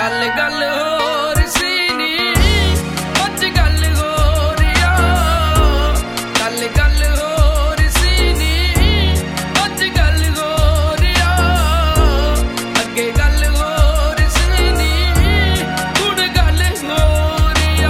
गल गल होर सी नी अज गल होर आ गल गल होर सी नी अज गल होर आ अगे गल होर सी नी हुण गल होर आ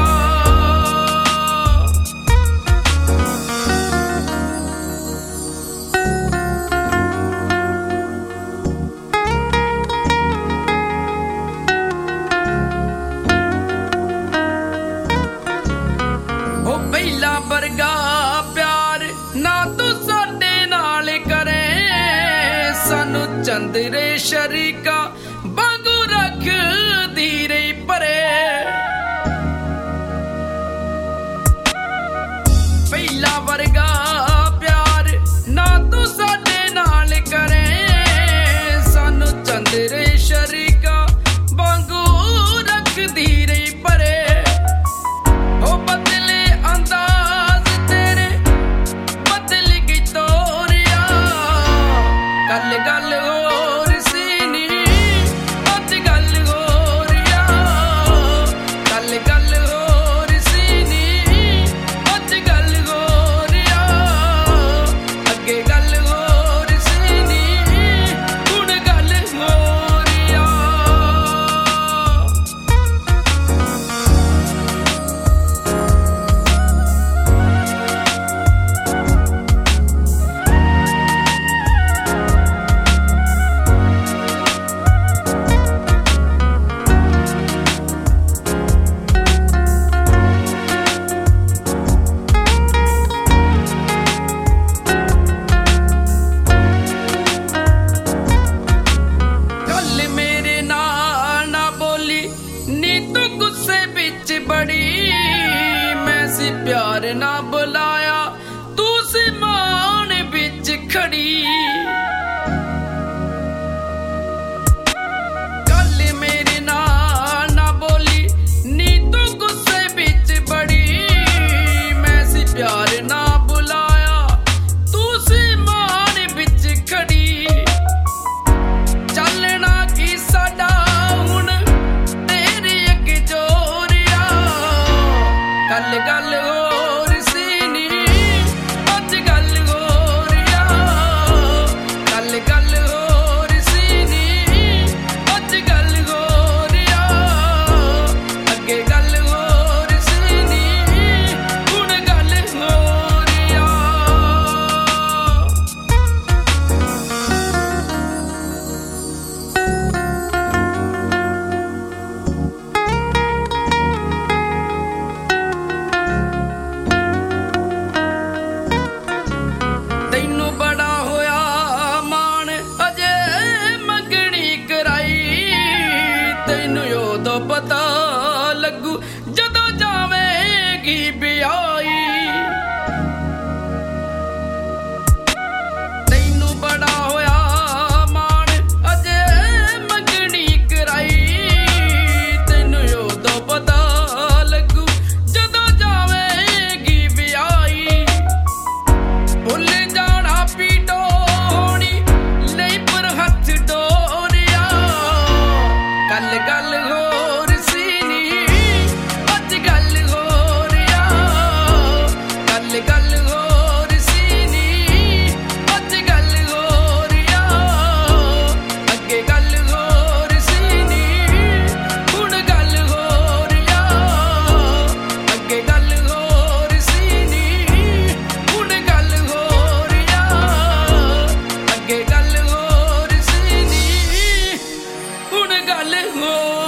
ਪਹਿਲਾ ਵਰਗਾ ਪਿਆਰ ਨਾ ਤੂੰ ਸਾਡੇ ਨਾਲ ਕਰੇ ਸਾਨੂੰ ਚੰਦਰੇ ਸ਼ਰੀਕਾ ਵਾਂਗੂ ਰੱਖਦੀ ਰਹੀ ਪਰੇ ਪਹਿਲਾ ਵਰਗਾ ਪਿਆਰ ਨਾ ਤੂੰ ਸਾਡੇ ਨਾਲ ਕਰੇ ਸਾਨੂੰ ਚੰਦਰੇ ਸ਼ਰੀਕਾ ਵਾਂਗੂ ਰੱਖਦੀ ਰਹੀ ਪਰੇ ਉਹ ਬਦਲੇ अंदाज तेरे बदल गई तोरिया गल गल होर सी नी अज गल होर आ गल गल होर सी नी अज गल होर आ अगे गल होर सी नी हुण गल होर आ बड़ी मैं सी प्यार ना बुलाया तू सी मान बिच खड़ी गल मेरे ना बोली नी तू गुस्से बिच बड़ी मैं सी प्यार ना बुलाया तू सी मान बिच खड़ी चलना की साडा हुण तेरे अगे जोर गल गल होर सी नी अज गल होर आ गल गल होर सी नी अज गल होर आ अगे गल होर सी नी हुण गल होर आ ਤੈਨੂੰ ਬੜਾ ਹੋਇਆ ਮਾਣ ਅਜੇ ਮੰਗਣੀ ਕਰਾਈ ਤੈਨੂੰ ਉਦੋਂ ਪਤਾ ਲੱਗੂ ਜਦੋਂ ਜਾਵੇਂਗੀ ਵਿਆਹੀ ਤੈਨੂੰ ਬੜਾ ਹੋਇਆ ਮਾਣ ਅਜੇ ਮੰਗਣੀ ਕਰਾਈ ਤੈਨੂੰ ਉਦੋਂ ਪਤਾ ਲੱਗੂ ਜਦੋਂ ਜਾਵੇਂਗੀ ਵਿਆਹੀ ਭੁੱਲ ਜਾਣਾ ਪੀਟੋ ਹੋਣੀ ਲਈ ਪਰ ਹੱਥ ਡੋਰਿਆ ਗਲ ਗਲ ਹੋਰ ਸੀ ਨੀ ਅਜ ਗਲ ਹੋਰ ਆ ਗਲ ਗਲ ਹੋਰ ਸੀ ਨੀ ਅਜ ਗਲ ਹੋਰ ਆ ਅੱਗੇ ਗੱਲ ਹੋਰ ਸੀ ਨੀ ਹੁਣ ਗੱਲ ਹੋਰ ਆ ਅੱਗੇ ਗੱਲ ਹੋਰ ਸੀ ਨੀ ਹੁਣ ਗੱਲ ਹੋਰ ਆ ਅੱਗੇ ਗੱਲ ਹੋਰ ਸੀ ਨੀ ਹੁਣ ਗੱਲ ਹੋਰ